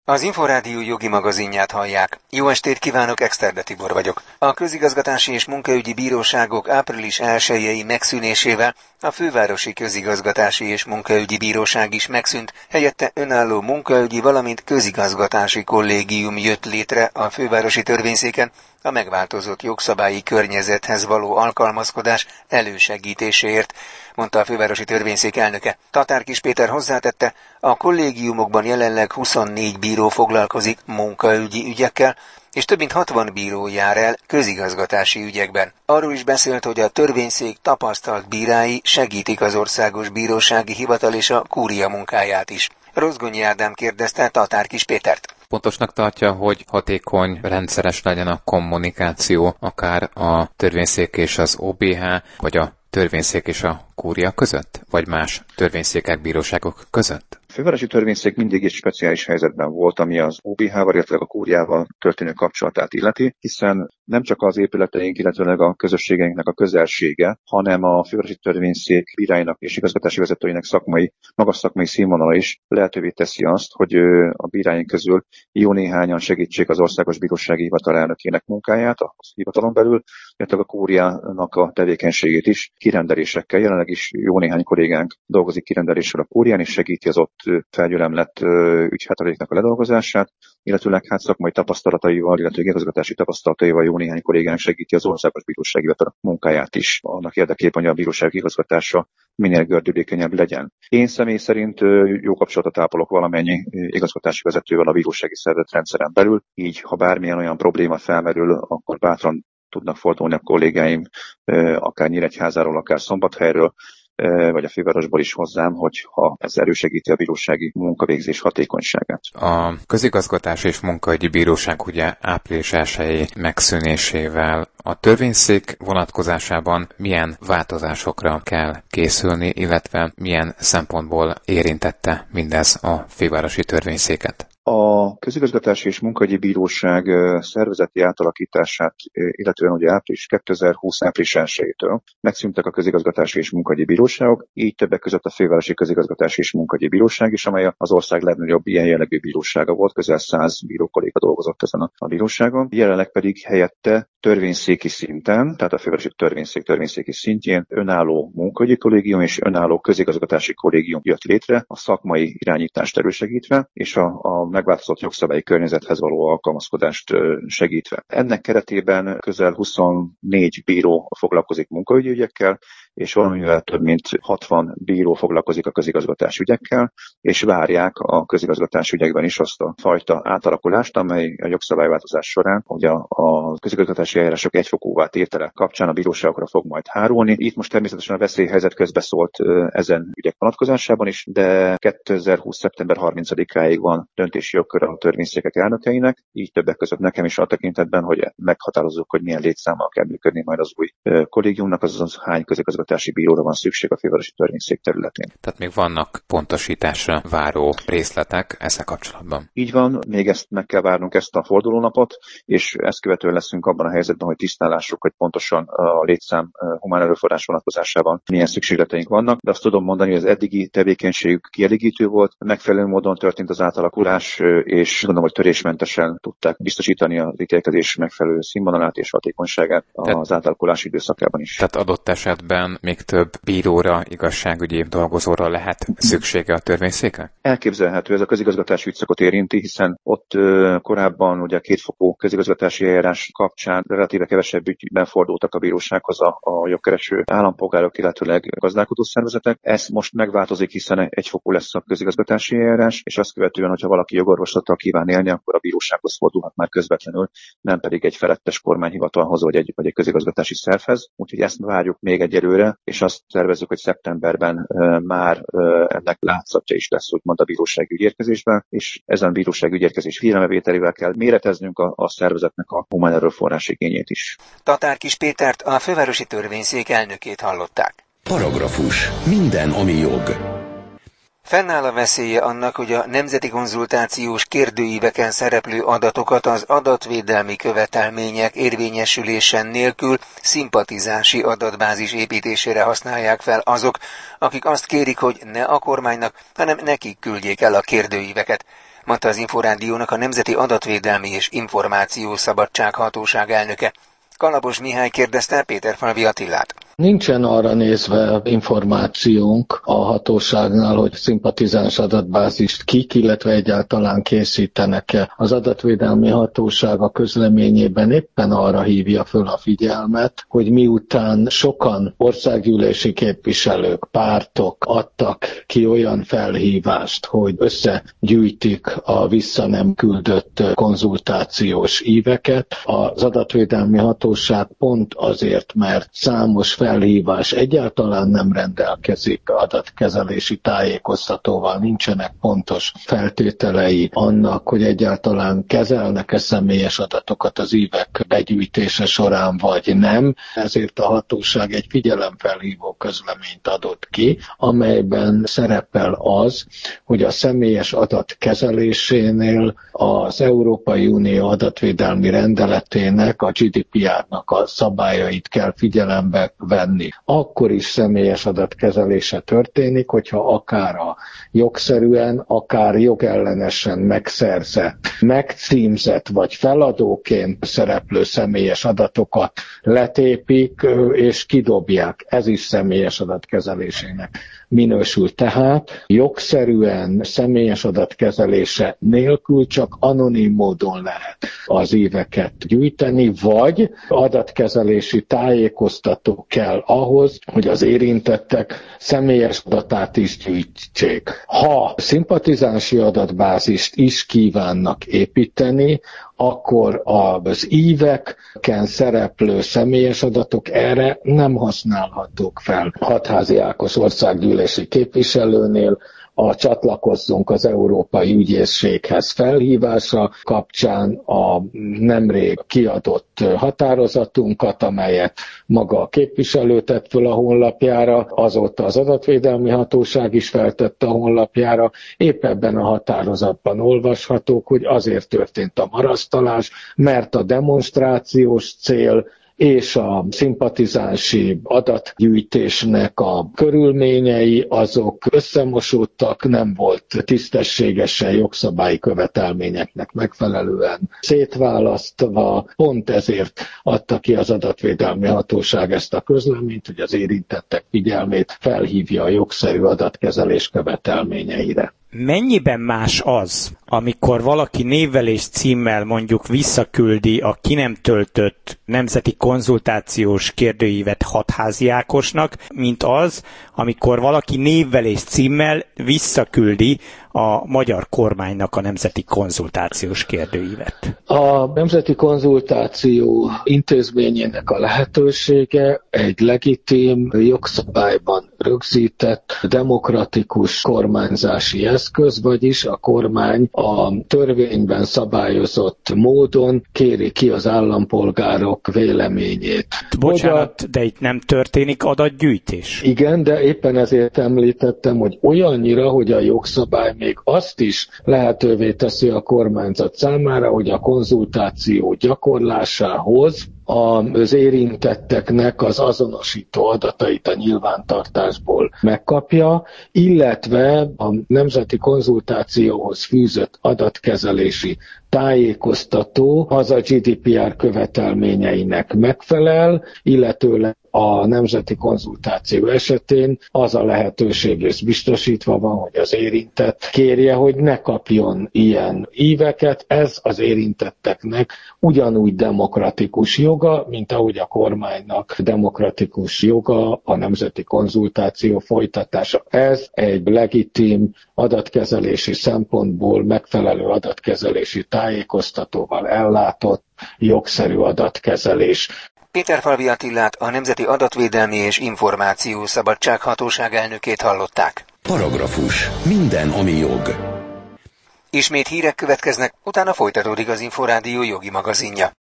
Az Inforádió jogi magazinját hallják. Jó estét kívánok, Exterde Tibor vagyok. A közigazgatási és munkaügyi bíróságok április 1-i megszűnésével a fővárosi közigazgatási és munkaügyi bíróság is megszűnt, helyette önálló munkaügyi, valamint közigazgatási kollégium jött létre a fővárosi törvényszéken, a megváltozott jogszabályi környezethez való alkalmazkodás elősegítéséért, mondta a fővárosi törvényszék elnöke. Tatár Kis Péter hozzátette, a kollégiumokban jelenleg 24 bíró foglalkozik munkaügyi ügyekkel, és több mint 60 bíró jár el közigazgatási ügyekben. Arról is beszélt, hogy a törvényszék tapasztalt bírái segítik az Országos Bírósági Hivatal és a kúria munkáját is. Rozgonyi Ádám kérdezte Tatár Kis Pétert. Fontosnak tartja, hogy hatékony, rendszeres legyen a kommunikáció, akár a törvényszék és az OBH, vagy a törvényszék és a kúria között, vagy más törvényszékek, bíróságok között? A fővárosi törvényszék mindig is speciális helyzetben volt, ami az OBH-val, illetve a kúriával történő kapcsolatát illeti, hiszen nem csak az épületeink, illetve a közösségeinknek a közelsége, hanem a fővárosi törvényszék bíráinak és igazgatási vezetőinek magas szakmai színvonala is lehetővé teszi azt, hogy a bíráink közül jó néhányan segítsék az Országos Bírósági Hivatal elnökének munkáját a hivatalon belül, illetve a kúriának a tevékenységét is kirendelésekkel. Jelenleg is jó néhány kollégánk dolgozik kirendeléssel a kúrián, és segíti az ott felgyülemlett ügyhátraléknak a ledolgozását, illetőleg szakmai tapasztalataival, illetve igazgatási tapasztalataival jó néhány kollégánk segíti az Országos Bírósági Hivatal munkáját is, annak érdekében, hogy a bíróság igazgatása minél gördülékenyebb legyen. Én személy szerint jó kapcsolatot ápolok valamennyi igazgatási vezetővel a bírósági szervezet rendszeren belül, így ha bármilyen olyan probléma felmerül, akkor bátran tudnak fordulni a kollégáim, akár Nyíregyházáról, akár Szombathelyről, vagy a fővárosból is hozzám, hogyha ez elősegíti a bírósági munkavégzés hatékonyságát. A közigazgatás és munkaügyi bíróság ugye április 1-i megszűnésével a törvényszék vonatkozásában milyen változásokra kell készülni, illetve milyen szempontból érintette mindez a fővárosi törvényszéket? A közigazgatási és munkaügyi bíróság szervezeti átalakítását, illetően ugye 2020. április 1-től megszűntek a közigazgatási és munkaügyi bíróságok, így többek között a fővárosi közigazgatási és munkaügyi bíróság is, amely az ország legnagyobb ilyen jellegű bírósága volt, közel 100 bírókolléga dolgozott ezen a bíróságon. Jelenleg pedig helyette törvényszéki szinten, tehát a fővárosi törvényszéki szintjén önálló munkaügyi kollégium és önálló közigazgatási kollégium jött létre, a szakmai irányítást elősegítve, és a megváltozott jogszabályi környezethez való alkalmazkodást segítve. Ennek keretében közel 24 bíró foglalkozik munkaügyi ügyekkel, és valamivel több mint 60 bíró foglalkozik a közigazgatási ügyekkel, és várják a közigazgatási ügyekben is azt a fajta átalakulást, amely a jogszabályváltozás során, hogy a közigazgatási eljárások egyfokúvá tétele kapcsán a bíróságokra fog majd hárulni. Itt most természetesen a veszélyhelyzet közbeszólt ezen ügyek vonatkozásában is, de 2020. szeptember 30-áig van döntési jogköre a törvényszékek elnökeinek, így többek között nekem is a tekintetben, hogy meghatározzuk, hogy milyen létszámmal kell működni majd az új kollégiumnak, azaz hány közigazgatási bíróra van szükség a fővárosi törvényszék területén. Tehát még vannak pontosításra váró részletek ezzel kapcsolatban. Így van, még meg kell várnunk ezt a fordulónapot, és ezt követően leszünk abban a helyzetben, hogy tisztálássuk, hogy pontosan a létszám humán erőforrás vonatkozásában milyen szükségleteink vannak, de azt tudom mondani, hogy az eddigi tevékenységük kielégítő volt, megfelelő módon történt az átalakulás, és gondolom, hogy törésmentesen tudták biztosítani az ítélkezés megfelelő színvonalát és hatékonyságát az átalakulás időszakában is. Tehát adott esetben még több bíróra, igazságügyi dolgozóra lehet szüksége a törvényszéknek? Elképzelhető, ez a közigazgatási ügyszakot érinti, hiszen ott korábban ugye a kétfokú közigazgatási eljárás kapcsán relatíve kevesebb ügyben fordultak a bírósághoz a jogkereső állampolgárok, illetőleg gazdálkodó szervezetek. Ez most megváltozik, hiszen egyfokú lesz a közigazgatási eljárás, és azt követően, hogyha valaki jogorvoslattal kíván élni, akkor a bírósághoz fordulhat már közvetlenül, nem pedig egy felettes kormányhivatalhoz vagy egy közigazgatási szervhez. Úgyhogy ezt várjuk még egyelőre, és azt tervezzük, hogy szeptemberben már ennek látszatja is lesz, úgymond a bírósági ügyérkezésben, és ezen bírósági ügyérkezés figyelembevételével kell méreteznünk a szervezetnek a humán erőforrás igényét is. Tatár Kis Pétert, a fővárosi törvényszék elnökét hallották. Paragrafus. Minden, ami jog. Fennáll a veszélye annak, hogy a nemzeti konzultációs kérdőíveken szereplő adatokat az adatvédelmi követelmények érvényesülése nélkül szimpatizási adatbázis építésére használják fel azok, akik azt kérik, hogy ne a kormánynak, hanem nekik küldjék el a kérdőíveket. mondta az Inforádiónak a Nemzeti Adatvédelmi és Információszabadság Hatóság elnöke. Kalapos Mihály kérdezte Péterfalvi Attilát. Nincsen arra nézve információnk a hatóságnál, hogy szimpatizáns adatbázist kik, illetve egyáltalán készítenek-e. Az adatvédelmi hatóság a közleményében éppen arra hívja föl a figyelmet, hogy miután sokan országgyűlési képviselők, pártok adtak ki olyan felhívást, hogy összegyűjtik a vissza nem küldött konzultációs íveket, az adatvédelmi hatóság pont azért, mert számos felhívás egyáltalán nem rendelkezik adatkezelési tájékoztatóval, nincsenek pontos feltételei annak, hogy egyáltalán kezelnek-e személyes adatokat az ívek begyűjtése során, vagy nem. Ezért a hatóság egy figyelemfelhívó közleményt adott ki, amelyben szerepel az, hogy a személyes adat kezelésénél az Európai Unió adatvédelmi rendeletének, a GDPR-nak a szabályait kell figyelembe venni. Akkor is személyes adatkezelése történik, hogyha akár a jogszerűen, akár jogellenesen megszerzett, megcímzett vagy feladóként szereplő személyes adatokat letépik és kidobják. Ez is személyes adatkezelésének minősül. Tehát jogszerűen személyes adatkezelése nélkül csak anonim módon lehet az íveket gyűjteni, vagy adatkezelési tájékoztató kell ahhoz, hogy az érintettek személyes adatát is gyűjtsék. Ha szimpatizánsi adatbázist is kívánnak építeni, akkor az íveken szereplő személyes adatok erre nem használhatók fel. Hatházi Ákos országgyűlési képviselőnél a csatlakozzunk az Európai Ügyészséghez felhívása kapcsán a nemrég kiadott határozatunkat, amelyet maga a képviselő tett föl a honlapjára, azóta az adatvédelmi hatóság is feltette a honlapjára. Épp ebben a határozatban olvashatók, hogy azért történt a marasztalás, mert a demonstrációs cél és a szimpatizánsi adatgyűjtésnek a körülményei azok összemosódtak, nem volt tisztességesen jogszabályi követelményeknek megfelelően szétválasztva. Pont ezért adta ki az adatvédelmi hatóság ezt a közleményt, hogy az érintettek figyelmét felhívja a jogszerű adatkezelés követelményeire. Mennyiben más az, amikor valaki névvel és címmel mondjuk visszaküldi a ki nem töltött nemzeti konzultációs kérdőívet Hatházi Ákosnak, mint az, amikor valaki névvel és címmel visszaküldi a magyar kormánynak a nemzeti konzultációs kérdőívet? A nemzeti konzultáció intézményének a lehetősége egy legitim, jogszabályban rögzített, demokratikus kormányzási eszköz, vagyis a kormány a törvényben szabályozott módon kéri ki az állampolgárok véleményét. Bocsánat, de itt nem történik adatgyűjtés? Igen, de éppen ezért említettem, hogy olyannyira, hogy a jogszabály még azt is lehetővé teszi a kormányzat számára, hogy a konzultáció gyakorlásához az érintetteknek az azonosító adatait a nyilvántartásból megkapja, illetve a nemzeti konzultációhoz fűzött adatkezelési tájékoztató az a GDPR követelményeinek megfelel, illetőleg a nemzeti konzultáció esetén az a lehetőség is biztosítva van, hogy az érintett kérje, hogy ne kapjon ilyen íveket. Ez az érintetteknek ugyanúgy demokratikus joga, mint ahogy a kormánynak demokratikus joga a nemzeti konzultáció folytatása. Ez egy legitim adatkezelési szempontból megfelelő adatkezelési tájékoztatóval ellátott jogszerű adatkezelés. Péterfalvi Attilát, a Nemzeti Adatvédelmi és Információszabadság Hatóság elnökét hallották. Paragrafus. Minden, ami jog. Ismét hírek következnek, utána folytatódik az Inforádió jogi magazinja.